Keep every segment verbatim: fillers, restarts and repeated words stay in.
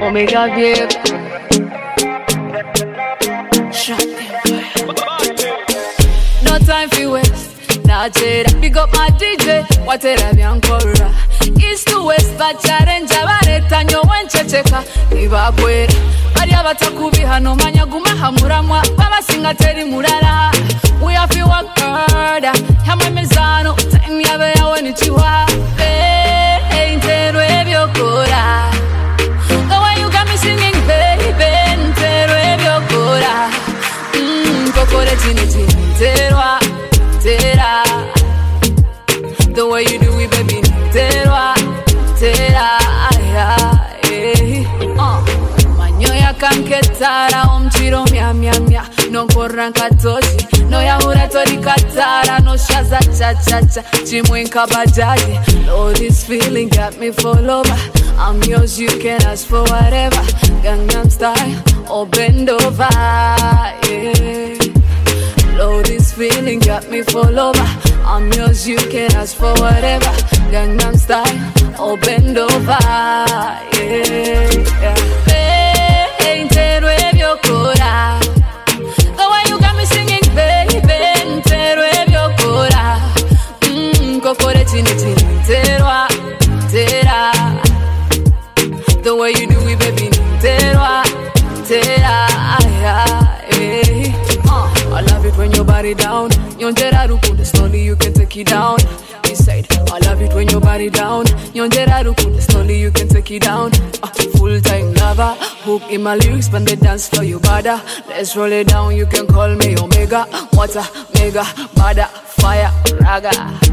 Omega babe. No time for waste. Now Jada, pick up my D J. What a biancora. East to west, but challenge abareta nyo wenchecheka. Iba kwera. Bari abatakubi hano manyaguma hamuramwa. Baba singa teri murara. We have to work harder. Hama mezano. Time yabe ya wanichiwa. Hey, hey, ntero ebyo kora. The way you got me singing, baby. Ntero ebyo kora. Mmm, kokore chini chini. Terwa, tera. The way you do it, baby. Terwa, tera. Eh. Uh. Manyoya kanketara, omchiro mia mia mia. No koranka toji. No yahura tori katara. No shaza cha cha cha. Chimwenka bajaji. Oh, this feeling got me full over. I'm yours, you can ask for whatever. Gangnam style, or bend over. Yeah. Oh, this feeling got me full over. I'm yours, you can ask for whatever. Gangnam style, or bend over. Yeah, yeah. Hey, hey, ntero ebyo kora. The way you got me singing, baby. Ntero ebyo kora. Mmm, kokore chini chini. Terwa, tera. The way you do it, baby. Terwa, tera. Yeah. I love it when your body down. Yonjera rukundo, slowly you can take it down. He said, I love it when your body down. Yonjera rukundo, slowly you can take it down. Uh, full time lover, hook in my lyrics, when they dance for you, bada. Let's roll it down, you can call me Omega. Water, mega, bada, fire, raga.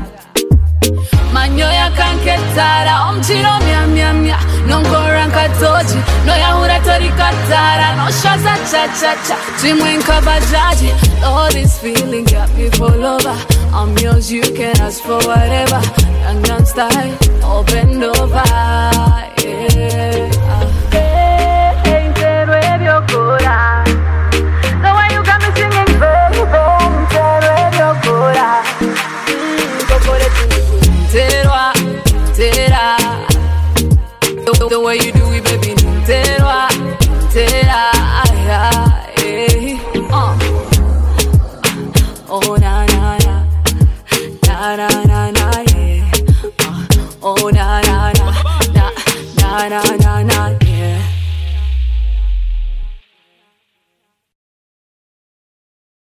Manyoya kanketara, omchiro mia mia mia. Non koranka toji, no yahura tori katara. No shaza cha cha cha, chimwenka bajaji. Oh, this feeling got me full over. I'm yours, you can ask for whatever. Gangnam style, or bend over. Yeah. Hey, hey, ntero ebyo kora. The way you got me singing, baby. Ntero ebyo kora. Mmm, kokore chini. Terwa, tera. The, the way you do it, baby. Terwa, tera. Eh. Uh. Oh na na na, na na na na yeah. Uh. Oh na.